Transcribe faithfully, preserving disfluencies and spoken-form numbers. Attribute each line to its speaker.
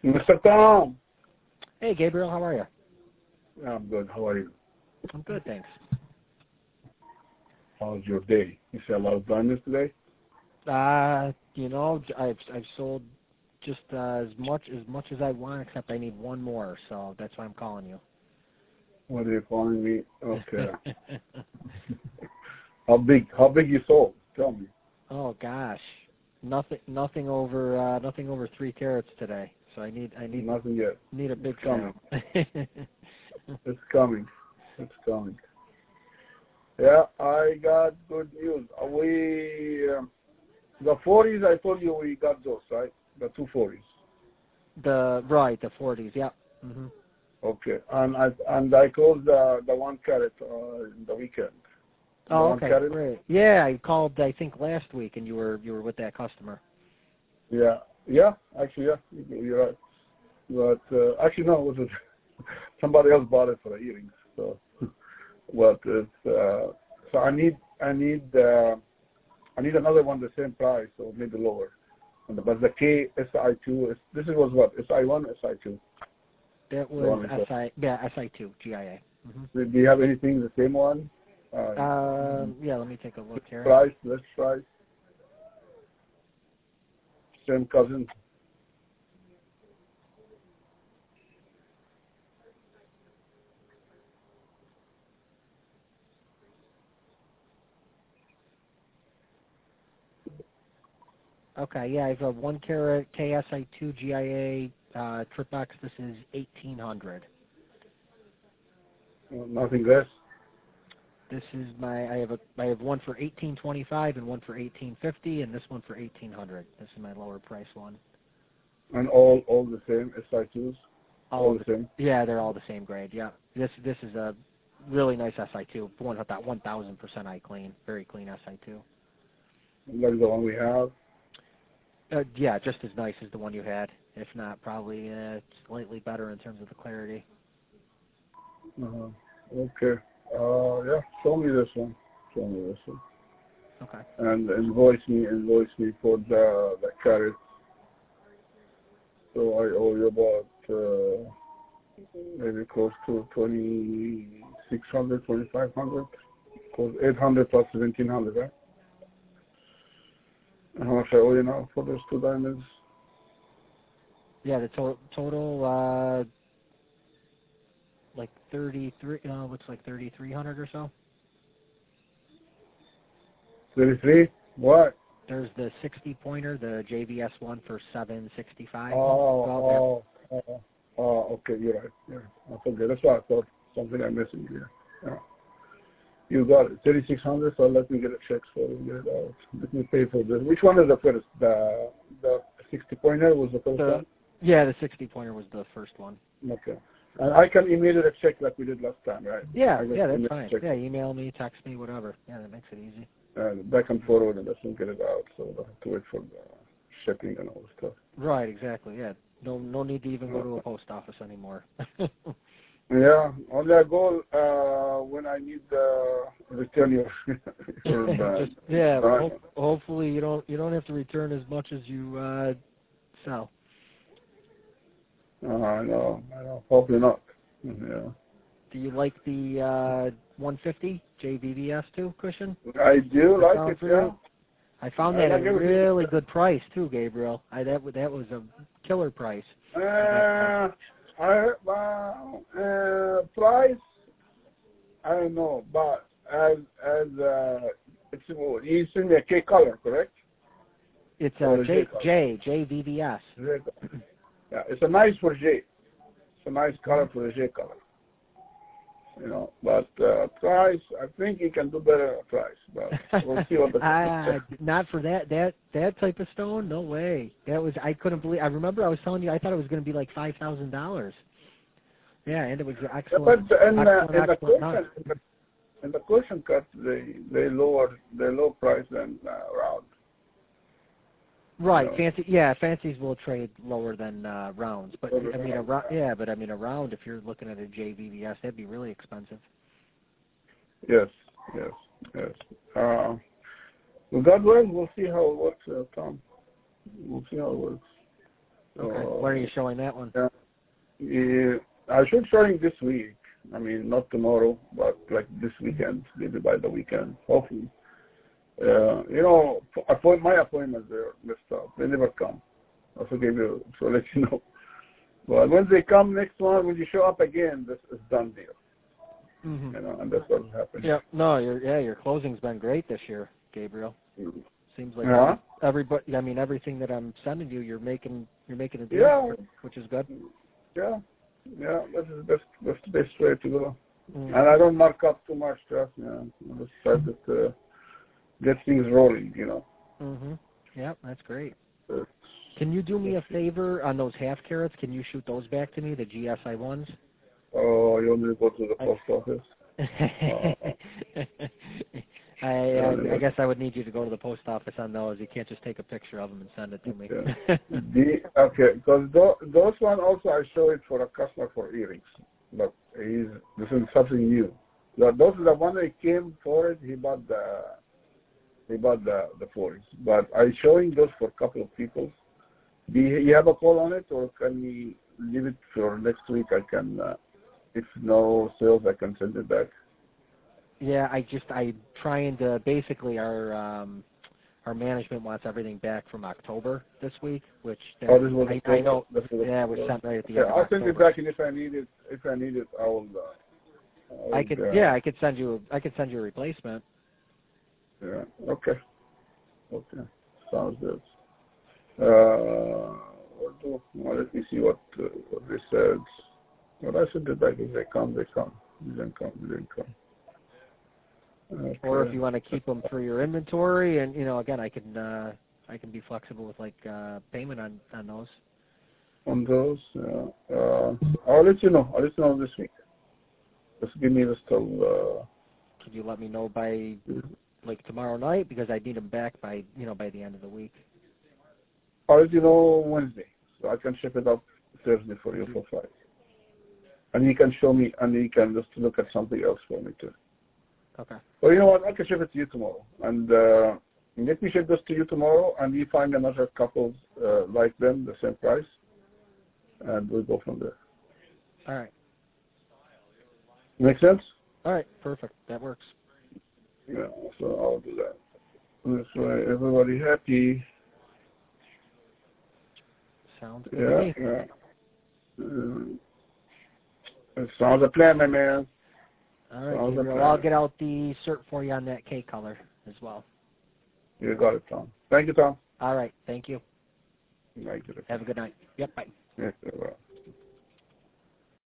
Speaker 1: Mister Tom.
Speaker 2: Hey, Gabriel, how are you?
Speaker 1: I'm good. How are you?
Speaker 2: I'm good, thanks.
Speaker 1: How's your day? You see a lot of diamonds today?
Speaker 2: Uh, you know, I've I've sold just uh, as much as much as I want, except I need one more, so that's why I'm calling you.
Speaker 1: What are you calling me? Okay. How big? How big you sold? Tell me.
Speaker 2: Oh gosh, nothing nothing over uh, nothing over three carats today. So I need I need
Speaker 1: Nothing yet.
Speaker 2: need a big
Speaker 1: It's coming.
Speaker 2: sale.
Speaker 1: It's coming. It's coming. Yeah, I got good news. We um, the forties. I told you we got those, right? The two forties.
Speaker 2: The right, the forties, yeah. Mm-hmm.
Speaker 1: Okay, and I and I closed the the one carat uh, in the weekend. The
Speaker 2: Oh,
Speaker 1: one
Speaker 2: okay,
Speaker 1: carat.
Speaker 2: great. Yeah, I called I think last week, and you were you were with that customer.
Speaker 1: Yeah, yeah. Actually, yeah, you're right. But uh, actually, no, it was somebody else bought it for the earrings. So, but it's, uh, so I need I need uh, I need another one the same price or maybe lower. And the, but the K S I two is this is was what S I one S I two.
Speaker 2: That was S I yeah S I two G I A. Mm-hmm.
Speaker 1: Do you have anything the same one? Uh,
Speaker 2: um, yeah, let me take a look here.
Speaker 1: Price, less price, same cousin.
Speaker 2: Okay, yeah, I have a one carat K S I two G I A uh, trip box. This is eighteen hundred.
Speaker 1: Uh, nothing less.
Speaker 2: This is my I have a I have one for eighteen twenty five and one for eighteen fifty, and this one for eighteen hundred. This is my lower price one.
Speaker 1: And all all the same S I twos.
Speaker 2: All,
Speaker 1: All the
Speaker 2: the,
Speaker 1: same.
Speaker 2: Yeah, they're all the same grade. Yeah, this this is a really nice S I two. One with that one thousand percent eye clean, very clean S I two.
Speaker 1: Like the one we have.
Speaker 2: Uh, yeah, just as nice as the one you had. If not, probably uh, slightly better in terms of the clarity.
Speaker 1: Uh-huh. Okay. Uh, yeah. Show me this one. Show me this one.
Speaker 2: Okay.
Speaker 1: And invoice me, invoice me for the the carrot. So I owe you about uh, maybe close to twenty six hundred, twenty five hundred, close eight hundred plus seventeen hundred, right? And how much I owe you now for those two diamonds?
Speaker 2: Yeah, the to- total, uh, like thirty-three, uh, looks like thirty-three hundred or so.
Speaker 1: Thirty-three. What?
Speaker 2: There's the sixty pointer, the J V S one for seven sixty-five.
Speaker 1: Oh,
Speaker 2: Well,
Speaker 1: oh, oh, oh, okay, you're right. Yeah, I forget. That's why I thought something I'm missing here. Yeah. You got it. thirty-six hundred, so let me get a check for it, get it out. Let me pay for this. Which one is the first? The the sixty pointer was the first
Speaker 2: the,
Speaker 1: one?
Speaker 2: Yeah, the sixty pointer was the first one.
Speaker 1: Okay. And I can email you a check like we did last time, right?
Speaker 2: Yeah,
Speaker 1: I
Speaker 2: yeah, that's
Speaker 1: email
Speaker 2: fine.
Speaker 1: check.
Speaker 2: Yeah, email me, text me, whatever. Yeah, that makes it easy.
Speaker 1: And back and forward, and let me get it out, so I don't have to wait for the shipping and all the stuff.
Speaker 2: Right, exactly, yeah. No no need to even go to a post office anymore.
Speaker 1: Yeah, only I go uh, when I need uh, return your, your
Speaker 2: Just, yeah,
Speaker 1: uh,
Speaker 2: ho- hopefully you don't you don't have to return as much as you uh, sell.
Speaker 1: uh, I know, I know. Hopefully not. Yeah.
Speaker 2: Do you like the uh, one fifty J V V S two cushion?
Speaker 1: I do
Speaker 2: I
Speaker 1: like
Speaker 2: found
Speaker 1: it.
Speaker 2: for
Speaker 1: Yeah.
Speaker 2: you? I found
Speaker 1: I
Speaker 2: that
Speaker 1: like
Speaker 2: at a
Speaker 1: everything.
Speaker 2: really good price too, Gabriel. I that wa- that was a killer price.
Speaker 1: Uh, I well, uh, price. I don't know, but as as uh, it's you send me a K color, correct?
Speaker 2: It's
Speaker 1: Or
Speaker 2: uh,
Speaker 1: a
Speaker 2: J
Speaker 1: J color.
Speaker 2: J J V V S.
Speaker 1: J color. Yeah, it's a nice for J. It's a nice color for the J color. You know, but uh, price, I think you can do better at price, but we'll see what the
Speaker 2: uh, not for that that that type of stone. No way. That was I couldn't believe. I remember I was telling you I thought it was going to be like five thousand dollars. Yeah, and it was excellent.
Speaker 1: But in, uh,
Speaker 2: excellent,
Speaker 1: in the
Speaker 2: excellent.
Speaker 1: cushion, in the, in the cushion cut, they they lower they low price than uh, round.
Speaker 2: Right,
Speaker 1: You know.
Speaker 2: fancy. Yeah, fancies will trade lower than uh, rounds, but
Speaker 1: Lower
Speaker 2: I mean a
Speaker 1: round,
Speaker 2: round. Yeah, but I mean a round. If you're looking at a J V V S, that'd be really expensive.
Speaker 1: Yes, yes, yes. Uh, well, God willing, we'll see how it works, uh, Tom. We'll see how it works.
Speaker 2: Okay.
Speaker 1: Uh,
Speaker 2: when are you showing that one?
Speaker 1: Yeah. yeah. I should showing this week. I mean, not tomorrow, but like this weekend, maybe by the weekend, hopefully. Uh, you know, appoint, my appointments are messed up. They never come. I forgive you, so let you know. But when they come next one, when you show up again, this is done deal.
Speaker 2: Mm-hmm.
Speaker 1: You know, and that's what's happening.
Speaker 2: Yeah, no, your yeah, your closing's been great this year, Gabriel.
Speaker 1: Mm-hmm.
Speaker 2: Seems like
Speaker 1: yeah.
Speaker 2: everybody. I mean, everything that I'm sending you, you're making you're making a deal,
Speaker 1: yeah.
Speaker 2: which is good.
Speaker 1: Yeah, yeah, that's the best, that's the best way to go.
Speaker 2: Mm-hmm.
Speaker 1: And I don't mark up too much, trust me. I just try to uh, get things rolling, you know.
Speaker 2: Mm-hmm. Yep, that's great.
Speaker 1: Uh,
Speaker 2: Can you do me a favor on those half carats? Can you shoot those back to me, the G S I ones?
Speaker 1: Oh, you want me to go to the
Speaker 2: I,
Speaker 1: post office? uh,
Speaker 2: I, I I guess I would need you to go to the post office on those. You can't just take a picture of them and send it to me.
Speaker 1: Okay, the, okay, because those, those one also I show it for a customer for earrings, but he's this is something new. The, those are the one that came for it. He bought the he bought the the forties, but I'm showing those for a couple of people. Do you, you have a call on it, or can we leave it for next week? I can, uh, if no sales, I can send it back.
Speaker 2: Yeah, I just I trying to basically our um our management wants everything back from October this week, which that,
Speaker 1: Oh, this was
Speaker 2: I, I know.
Speaker 1: this was
Speaker 2: Yeah, it was sent right at the
Speaker 1: yeah,
Speaker 2: end of
Speaker 1: I'll
Speaker 2: October.
Speaker 1: send it back, and if I need it, if I need it, I will. Uh, I, will,
Speaker 2: I could
Speaker 1: uh,
Speaker 2: yeah, I could send you I could send you a replacement.
Speaker 1: Yeah. Okay. Okay. Sounds good. Uh, what do, well, let me see what uh, what they said. Well, I send it back. If they come, they come. If they don't come, they don't come. Okay.
Speaker 2: Or if you want to keep them for your inventory, and you know, again, I can uh, I can be flexible with like uh, payment on on those.
Speaker 1: On those, uh, uh, I'll let you know. I'll let you know this week. Just give me this till. Uh,
Speaker 2: Could you let me know by like tomorrow night, because I need them back by you know by the end of the week.
Speaker 1: I'll let you know Wednesday, so I can ship it up Thursday for you for five. And you can show me, and you can just look at something else for me too.
Speaker 2: Okay.
Speaker 1: Well, you know what? I can ship it to you tomorrow, and uh, let me ship this to you tomorrow, and you find another couple uh, like them, the same price, and we'll go from there.
Speaker 2: All right.
Speaker 1: Make sense?
Speaker 2: All right. Perfect. That works.
Speaker 1: Yeah. So I'll do that. This way, everybody happy.
Speaker 2: Sounds good
Speaker 1: Yeah.
Speaker 2: to me.
Speaker 1: Yeah. Um, it sounds a plan, my man.
Speaker 2: All right,
Speaker 1: Sounds
Speaker 2: Gabriel. I'll get out the cert for you on that K color as well.
Speaker 1: You got it, Tom. Thank you, Tom.
Speaker 2: All right. Thank you.
Speaker 1: Thank you.
Speaker 2: Have a good night. Yep. Bye.
Speaker 1: Yeah.